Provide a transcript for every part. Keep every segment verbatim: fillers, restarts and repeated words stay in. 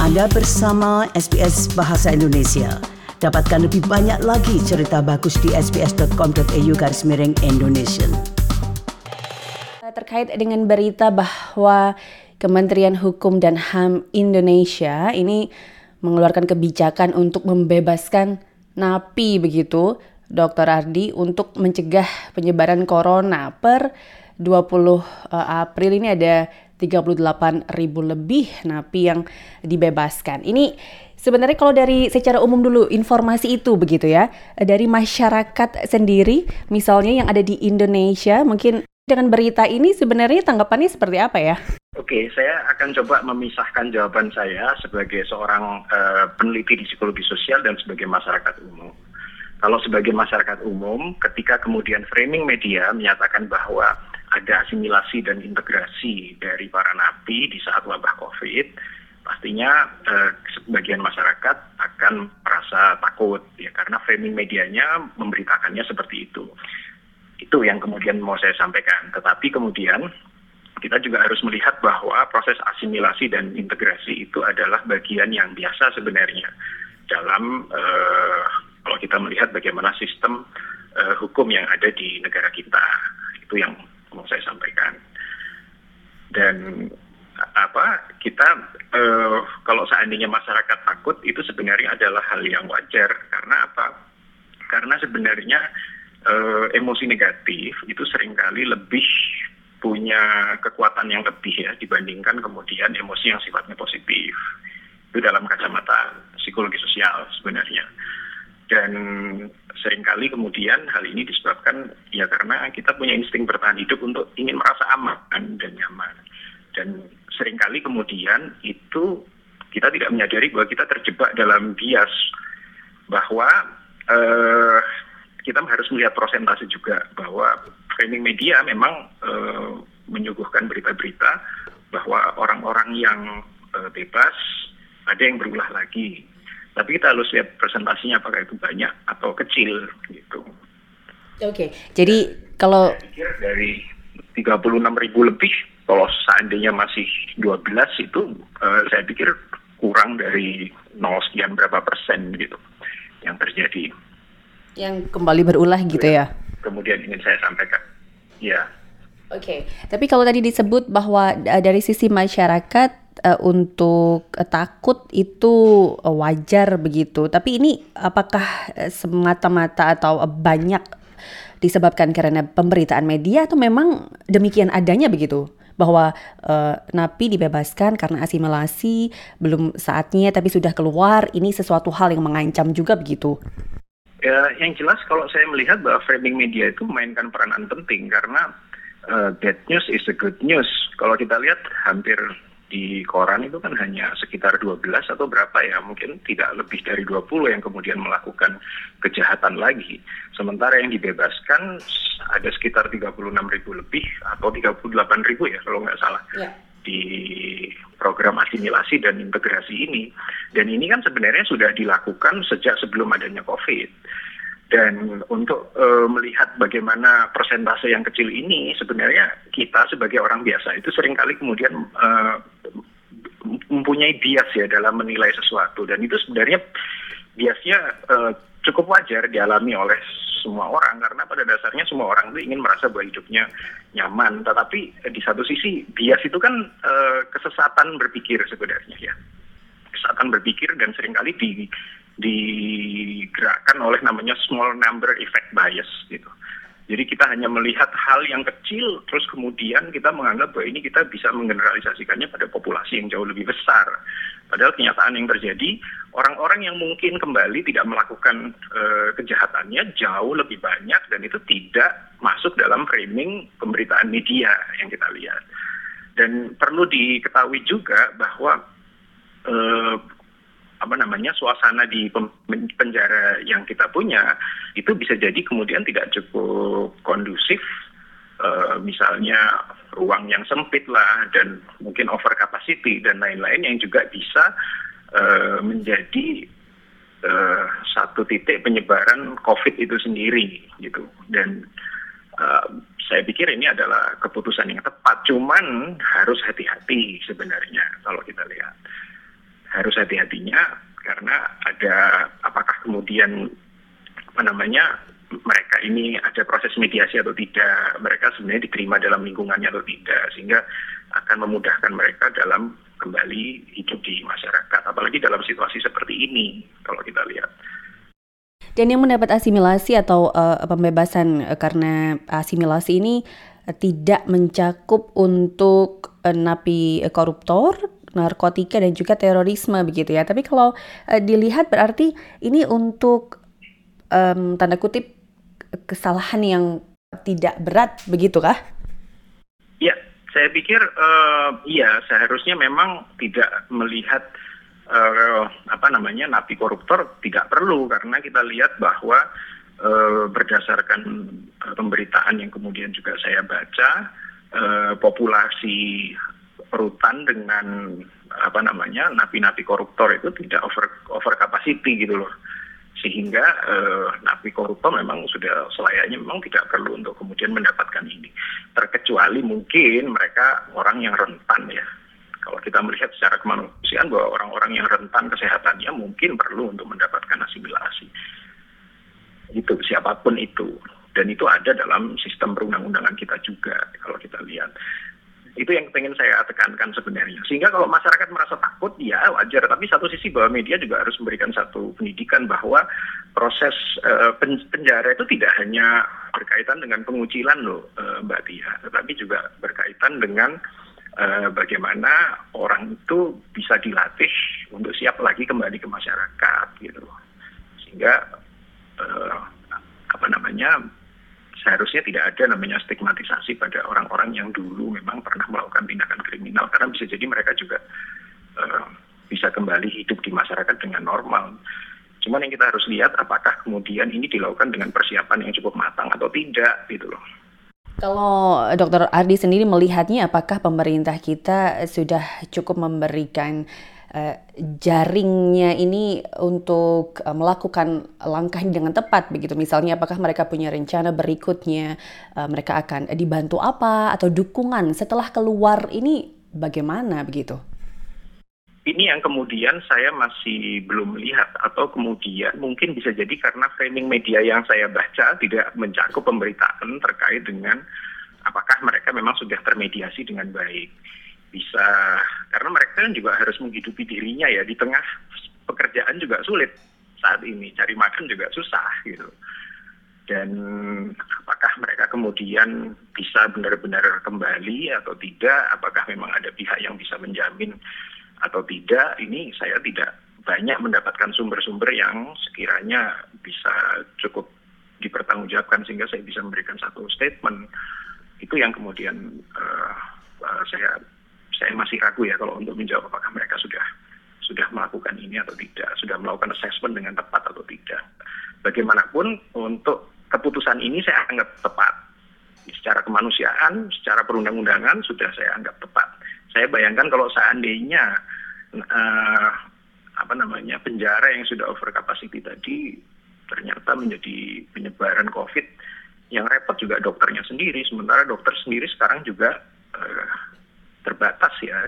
Anda bersama S B S Bahasa Indonesia. Dapatkan lebih banyak lagi cerita bagus di sbs.com.au garis miring Indonesia. Terkait dengan berita bahwa Kementerian Hukum dan H A M Indonesia ini mengeluarkan kebijakan untuk membebaskan napi begitu, Doktor Ardi, untuk mencegah penyebaran corona. Per dua puluh April ini ada tiga puluh delapan ribu lebih napi yang dibebaskan. Ini sebenarnya kalau dari secara umum dulu informasi itu begitu ya, dari masyarakat sendiri misalnya yang ada di Indonesia, mungkin dengan berita ini sebenarnya tanggapannya seperti apa ya? Oke, saya akan coba memisahkan jawaban saya sebagai seorang uh, peneliti di psikologi sosial dan sebagai masyarakat umum. Kalau sebagai masyarakat umum, ketika kemudian framing media menyatakan bahwa ada asimilasi dan integrasi dari para napi di saat wabah COVID, pastinya uh, sebagian masyarakat akan merasa takut ya, karena framing medianya memberitakannya seperti itu. Itu yang kemudian mau saya sampaikan. Tetapi kemudian kita juga harus melihat bahwa proses asimilasi dan integrasi itu adalah bagian yang biasa sebenarnya dalam uh, kalau kita melihat bagaimana sistem uh, hukum yang ada di negara kita. Itu yang mau saya sampaikan. Dan apa kita uh, kalau seandainya masyarakat takut, itu sebenarnya adalah hal yang wajar. Karena apa? Karena sebenarnya Uh, emosi negatif itu seringkali lebih punya kekuatan yang lebih ya dibandingkan kemudian emosi yang sifatnya positif. Itu dalam kacamata psikologi sosial sebenarnya. Dan seringkali kemudian hal ini disebabkan ya karena kita punya insting bertahan hidup untuk ingin merasa aman dan nyaman. Dan seringkali kemudian itu kita tidak menyadari bahwa kita terjebak dalam bias bahwa uh, kita harus melihat prosentase juga bahwa framing media memang e, menyuguhkan berita-berita bahwa orang-orang yang e, bebas ada yang berulah lagi. Tapi kita harus lihat presentasinya apakah itu banyak atau kecil gitu. Oke, okay. Jadi Dan kalau saya pikir dari tiga puluh enam ribu lebih, kalau seandainya masih dua belas itu e, saya pikir kurang dari nol sekian berapa persen gitu yang terjadi. Yang kembali berulah gitu ya? Kemudian ingin saya sampaikan, ya. Oke, okay. Tapi kalau tadi disebut bahwa uh, dari sisi masyarakat uh, untuk uh, takut itu uh, wajar begitu. Tapi ini apakah uh, semata-mata atau uh, banyak disebabkan karena pemberitaan media atau memang demikian adanya begitu? Bahwa uh, napi dibebaskan karena asimilasi, belum saatnya tapi sudah keluar, ini sesuatu hal yang mengancam juga begitu? Ya, yang jelas kalau saya melihat bahwa framing media itu memainkan peranan penting karena uh, bad news is a good news. Kalau kita lihat hampir di koran itu kan hanya sekitar dua belas atau berapa ya, mungkin tidak lebih dari dua puluh yang kemudian melakukan kejahatan lagi. Sementara yang dibebaskan ada sekitar tiga puluh enam ribu lebih atau tiga puluh delapan ribu ya kalau nggak salah. Ya. Di program asimilasi dan integrasi ini. Dan ini kan sebenarnya sudah dilakukan sejak sebelum adanya COVID. Dan untuk e, melihat bagaimana persentase yang kecil ini, sebenarnya kita sebagai orang biasa itu seringkali kemudian e, mempunyai bias ya dalam menilai sesuatu. Dan itu sebenarnya biasnya e, cukup wajar dialami oleh semua orang, karena pada dasarnya semua orang itu ingin merasa bahwa hidupnya nyaman. Tetapi di satu sisi bias itu kan e, kesesatan berpikir sebenarnya ya, kesesatan berpikir dan seringkali di, digerakkan oleh namanya small number effect bias gitu. Jadi kita hanya melihat hal yang kecil, terus kemudian kita menganggap bahwa ini kita bisa menggeneralisasikannya pada populasi yang jauh lebih besar. Padahal kenyataan yang terjadi, orang-orang yang mungkin kembali tidak melakukan e, kejahatannya jauh lebih banyak dan itu tidak masuk dalam framing pemberitaan media yang kita lihat. Dan perlu diketahui juga bahwa e, apa namanya suasana di penjara yang kita punya itu bisa jadi kemudian tidak cukup kondusif, e, misalnya ruang yang sempit lah dan mungkin over capacity dan lain-lain yang juga bisa e, menjadi e, satu titik penyebaran COVID itu sendiri gitu. Dan e, saya pikir ini adalah keputusan yang tepat, cuman harus hati-hati sebenarnya kalau kita lihat. harus hati-hatinya karena ada apakah kemudian apa namanya mereka ini ada proses mediasi atau tidak, mereka sebenarnya diterima dalam lingkungannya atau tidak, sehingga akan memudahkan mereka dalam kembali hidup di masyarakat, apalagi dalam situasi seperti ini kalau kita lihat. Dan yang mendapat asimilasi atau uh, pembebasan uh, karena asimilasi ini uh, tidak mencakup untuk uh, napi uh, koruptor, narkotika dan juga terorisme begitu ya. Tapi kalau uh, dilihat berarti ini untuk um, tanda kutip kesalahan yang tidak berat begitu kah? Ya, saya pikir uh, iya seharusnya memang tidak melihat uh, apa namanya napi koruptor tidak perlu, karena kita lihat bahwa uh, berdasarkan uh, pemberitaan yang kemudian juga saya baca, uh, populasi rutan dengan apa namanya napi-napi koruptor itu tidak over over capacity gitu loh. Sehingga eh, napi koruptor memang sudah selayaknya memang tidak perlu untuk kemudian mendapatkan ini. Terkecuali mungkin mereka orang yang rentan ya. Kalau kita melihat secara kemanusiaan bahwa orang-orang yang rentan kesehatannya mungkin perlu untuk mendapatkan asimilasi. Itu siapapun itu. Dan itu ada dalam sistem perundang-undangan kita juga kalau kita lihat. Itu yang pengen saya tekankan sebenarnya. Sehingga kalau masyarakat merasa takut, ya wajar. Tapi satu sisi bahwa media juga harus memberikan satu pendidikan bahwa proses uh, penjara itu tidak hanya berkaitan dengan pengucilan loh, uh, Mbak Tia. Tetapi juga berkaitan dengan uh, bagaimana orang itu bisa dilatih untuk siap lagi kembali ke masyarakat gitu. Sehingga uh, apa namanya seharusnya tidak ada namanya stigmatisasi pada orang-orang yang dulu memang pernah melakukan tindakan kriminal, karena bisa jadi mereka juga uh, bisa kembali hidup di masyarakat dengan normal. Cuman yang kita harus lihat apakah kemudian ini dilakukan dengan persiapan yang cukup matang atau tidak gitu loh. Kalau Dokter Ardi sendiri melihatnya, apakah pemerintah kita sudah cukup memberikan uh, jaringnya ini untuk uh, melakukan langkah ini dengan tepat begitu? Misalnya apakah mereka punya rencana berikutnya, uh, mereka akan dibantu apa atau dukungan setelah keluar ini bagaimana begitu? Ini yang kemudian saya masih belum melihat, atau kemudian mungkin bisa jadi karena framing media yang saya baca tidak mencakup pemberitaan terkait dengan apakah mereka memang sudah termediasi dengan baik. Bisa, karena mereka kan juga harus menghidupi dirinya ya, di tengah pekerjaan juga sulit saat ini, cari makan juga susah gitu. Dan apakah mereka kemudian bisa benar-benar kembali atau tidak, apakah memang ada pihak yang bisa menjamin atau tidak, ini saya tidak banyak mendapatkan sumber-sumber yang sekiranya bisa cukup dipertanggungjawabkan sehingga saya bisa memberikan satu statement. Itu yang kemudian uh, uh, saya saya masih ragu ya kalau untuk menjawab apakah mereka sudah sudah melakukan ini atau tidak, sudah melakukan assessment dengan tepat atau tidak. Bagaimanapun untuk keputusan ini saya anggap tepat. Secara kemanusiaan, secara perundang-undangan sudah saya anggap tepat. Saya bayangkan kalau seandainya uh, apa namanya penjara yang sudah over capacity tadi ternyata menjadi penyebaran COVID, yang repot juga dokternya sendiri. Sementara dokter sendiri sekarang juga uh, terbatas ya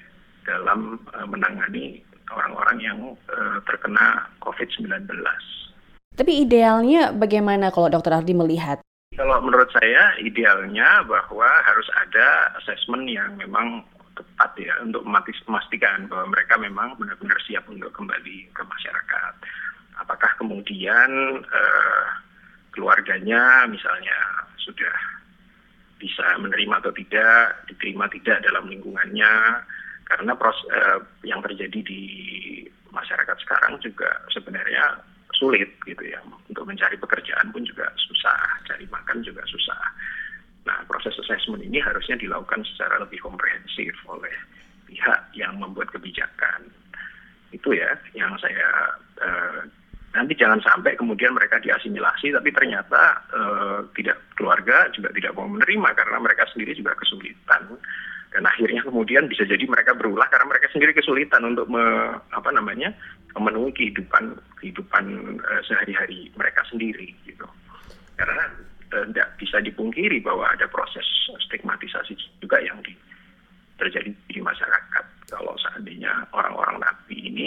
dalam uh, menangani orang-orang yang uh, terkena covid sembilan belas. Tapi idealnya bagaimana kalau Dokter Ardi melihat? Kalau menurut saya idealnya bahwa harus ada assessment yang memang tepat ya untuk memastikan bahwa mereka memang benar-benar siap untuk kembali ke masyarakat. Apakah kemudian eh, keluarganya misalnya sudah bisa menerima atau tidak, diterima tidak dalam lingkungannya, karena proses eh, yang terjadi di masyarakat sekarang juga sebenarnya sulit gitu ya, untuk mencari pekerjaan pun juga susah, cari makan juga susah. Nah, proses assessment ini harusnya dilakukan secara lebih komprehensif oleh pihak yang membuat kebijakan. Itu ya yang saya eh, nanti jangan sampai kemudian mereka diasimilasi tapi ternyata eh, tidak, keluarga juga tidak mau menerima karena mereka sendiri juga kesulitan. Dan akhirnya kemudian bisa jadi mereka berulah karena mereka sendiri kesulitan untuk me, apa namanya memenuhi kehidupan kehidupan uh, sehari-hari mereka sendiri gitu. Karena tidak uh, bisa dipungkiri bahwa ada proses stigmatisasi juga yang di, terjadi di masyarakat. Kalau seandainya orang-orang napi ini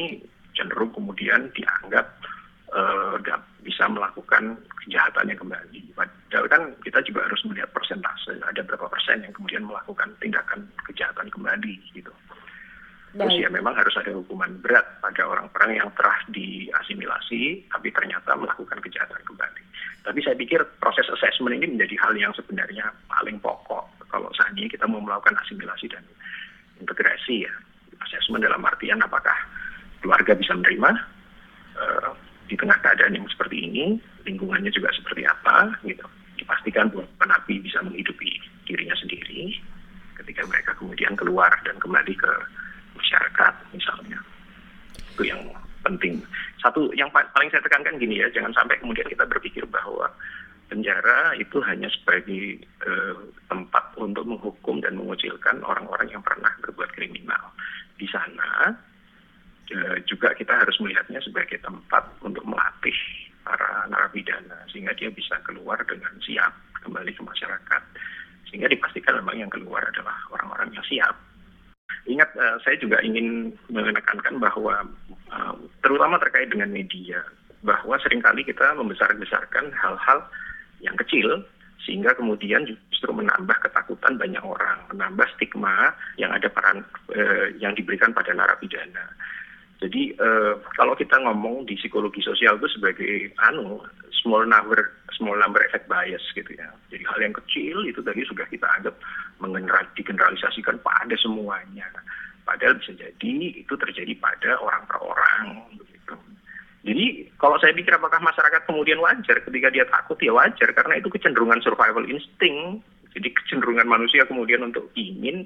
ini cenderung kemudian dianggap uh, bisa melakukan kejahatannya kembali. Padahal kan kita juga harus melihat persentase, ada berapa persen yang kemudian melakukan tindakan kejahatan kembali gitu. Terus ya memang harus ada hukuman berat pada orang-orang yang telah diasimilasi tapi ternyata melakukan kejahatan kembali. Tapi saya pikir proses assessment ini menjadi hal yang sebenarnya paling pokok kalau saat ini kita mau melakukan asimilasi dan integrasi ya. Assessment dalam artian apakah keluarga bisa menerima uh, di tengah keadaan yang seperti ini, lingkungannya juga seperti apa gitu. Dipastikan bahwa napi bisa menghidupi dirinya sendiri ketika mereka kemudian keluar dan kembali ke masyarakat misalnya. Itu yang penting. Satu yang paling saya tekankan gini ya, jangan sampai kemudian kita berpikir bahwa penjara itu hanya sebagai eh, tempat untuk menghukum dan mengucilkan orang-orang yang pernah berbuat kriminal. Di sana eh, juga kita harus melihatnya sebagai tempat untuk melatih para narapidana sehingga dia bisa keluar dengan siap kembali ke masyarakat. Sehingga dipastikan memang yang keluar adalah orang-orang yang siap. Ingat, uh, saya juga ingin menekankan bahwa uh, terutama terkait dengan media, bahwa seringkali kita membesar-besarkan hal-hal yang kecil sehingga kemudian justru menambah ketakutan banyak orang, menambah stigma yang ada pada, uh, yang diberikan pada narapidana. Jadi uh, kalau kita ngomong di psikologi sosial itu sebagai anu small number small number effect bias gitu ya. Jadi hal yang kecil itu tadi sudah kita anggap mengeneral, digeneralisasikan pada semuanya. Padahal bisa jadi itu terjadi pada orang per orang begitu. Jadi kalau saya pikir apakah masyarakat kemudian wajar ketika dia takut, ya wajar karena itu kecenderungan survival instinct. Jadi kecenderungan manusia kemudian untuk ingin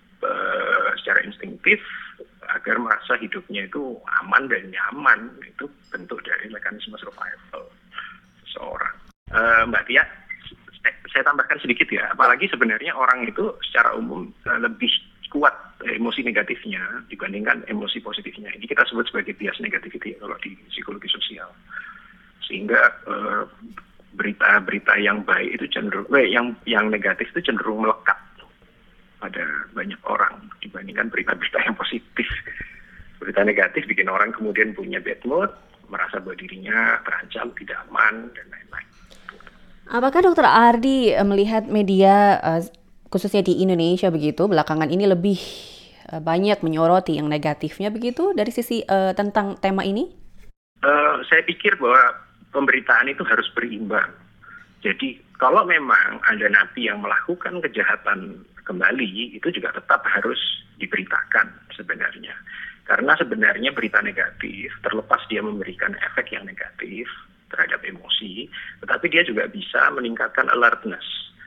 uh, secara instinktif agar merasa hidupnya itu aman dan nyaman, itu bentuk dari mekanisme survival seseorang. Uh, Mbak Tia, saya tambahkan sedikit ya, apalagi sebenarnya orang itu secara umum uh, lebih kuat emosi negatifnya dibandingkan emosi positifnya. Ini kita sebut sebagai bias negativity kalau di psikologi sosial. Sehingga uh, berita-berita yang baik itu cenderung, eh, yang yang negatif itu cenderung melekat pada banyak orang dibandingkan berita-berita yang positif. Berita negatif bikin orang kemudian punya bad mood, merasa bahwa dirinya terancam, tidak aman, dan lain-lain. Apakah Dokter Ardi melihat media uh, khususnya di Indonesia begitu belakangan ini lebih uh, banyak menyoroti yang negatifnya begitu dari sisi uh, tentang tema ini? Uh, saya pikir bahwa pemberitaan itu harus berimbang. Jadi kalau memang ada napi yang melakukan kejahatan kembali, itu juga tetap harus diberitakan sebenarnya. Karena sebenarnya berita negatif, terlepas dia memberikan efek yang negatif terhadap emosi, tetapi dia juga bisa meningkatkan alertness,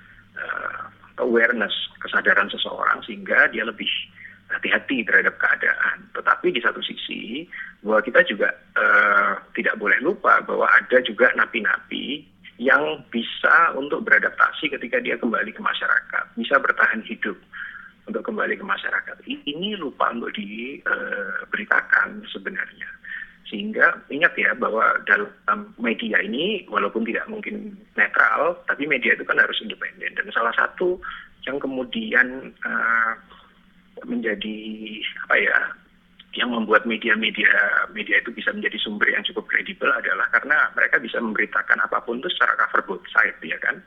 uh, awareness, kesadaran seseorang sehingga dia lebih hati-hati terhadap keadaan. Tetapi di satu sisi, bahwa kita juga uh, tidak boleh lupa bahwa ada juga napi-napi yang bisa untuk beradaptasi ketika dia kembali ke masyarakat, bisa bertahan hidup untuk kembali ke masyarakat. Ini lupa untuk diberitakan uh, sebenarnya. Sehingga ingat ya bahwa dalam media ini walaupun tidak mungkin netral, tapi media itu kan harus independen. Dan salah satu yang kemudian uh, menjadi apa ya, yang membuat media-media media itu bisa menjadi sumber yang cukup kredibel adalah karena mereka bisa memberitakan apapun itu secara cover both side, ya kan.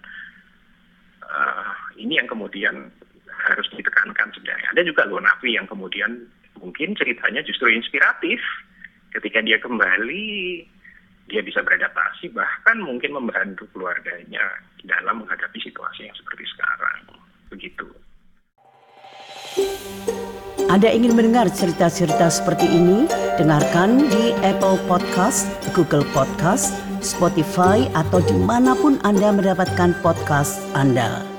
Uh, ini yang kemudian harus ditekankan sebenarnya. Ada juga loh napi yang kemudian mungkin ceritanya justru inspiratif. Ketika dia kembali, dia bisa beradaptasi, bahkan mungkin membantu keluarganya dalam menghadapi situasi yang seperti sekarang. Begitu. Anda ingin mendengar cerita-cerita seperti ini? Dengarkan di Apple Podcast, Google Podcast, Spotify, atau dimanapun Anda mendapatkan podcast Anda.